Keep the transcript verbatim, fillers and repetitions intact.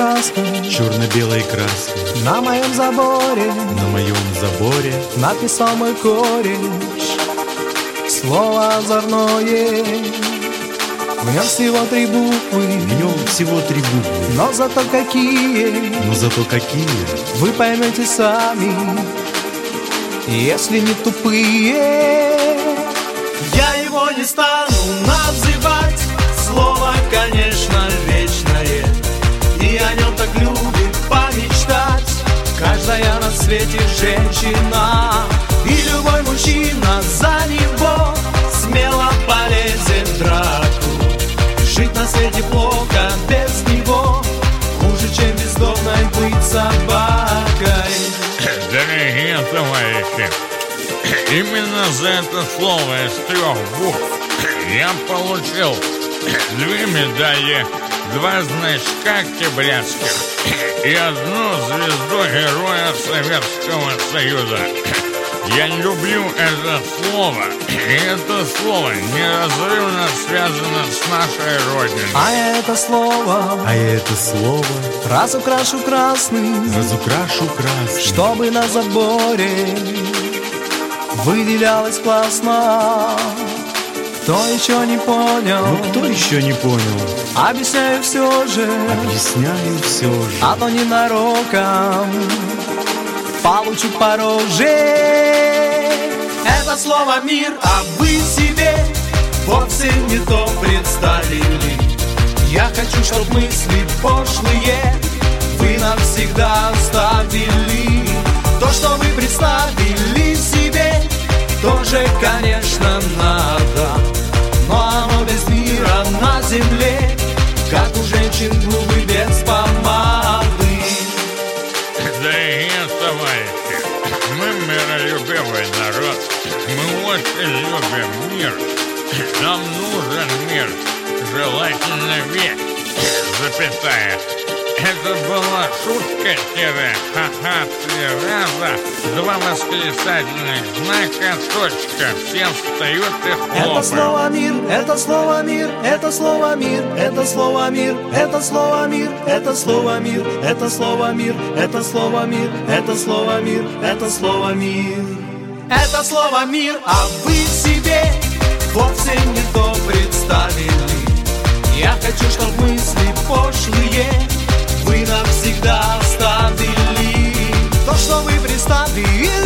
краской, черно-белой краской на моем заборе, на моем заборе написал мой кореш слово озорное. В нем всего три буквы, в нем всего три буквы, но зато какие, но зато какие вы поймете сами, если не тупые. Я его не стану называть, слово, конечно, вечное, и о нем так любит помечтать каждая на свете женщина. И любой мужчина за него смело полезет в драку. Жить на свете плохо без него, хуже, чем бездомной быть собакой. Дорогие товарищи, именно за это слово из трех букв я получил две медали, два значка октябрятских и одну звезду Героя Советского Союза. Я люблю это слово, и это слово неразрывно связано с нашей Родиной. А я это слово, а я это слово разукрашу красным, разукрашу красным, чтобы на заборе выделялось классно. Кто еще не понял? Ну кто еще не понял? Объясняю все же, объясняю все же, а то ненароком получу по роже. Это слово мир, а вы себе вовсе не то представили. Я хочу, чтоб мысли пошлые вы навсегда оставили. То, что вы представили себе, тоже, конечно, надо, но оно без мира на земле, как у женщин губы без помады. Дорогие товарищи, мы миролюбивый народ, мы очень любим мир. Нам нужен мир, желательно весь, запятая. Это была шутка, тире, ха-ха, три раза, два восклицательных знака, точка. Все встают и хлопают. Это слово мир, это слово мир, это слово мир, это слово мир, это слово мир, это слово мир, это слово мир, это слово мир, это слово мир, это слово мир. Это слово мир, а вы себе вовсе не то представили. Я хочу, чтоб мысли пошлые вы навсегда оставили. То, что вы представили